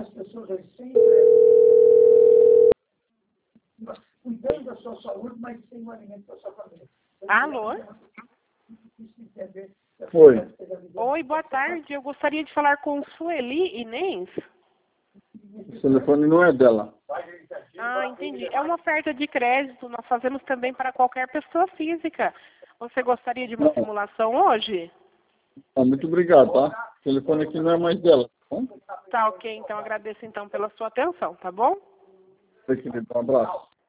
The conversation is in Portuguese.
as pessoas aí sempre cuidando da sua saúde, mas sem o alimento para a sua família. Alô? Oi. Oi, boa tarde. Eu gostaria de falar com Sueli Inês. O telefone não é dela. Ah, entendi. É uma oferta de crédito. Nós fazemos também para qualquer pessoa física. Você gostaria de uma Não. simulação hoje? Ah, muito obrigado, tá? O telefone aqui não é mais dela, tá bom? Tá ok, então agradeço então pela sua atenção, tá bom? Querido, um abraço.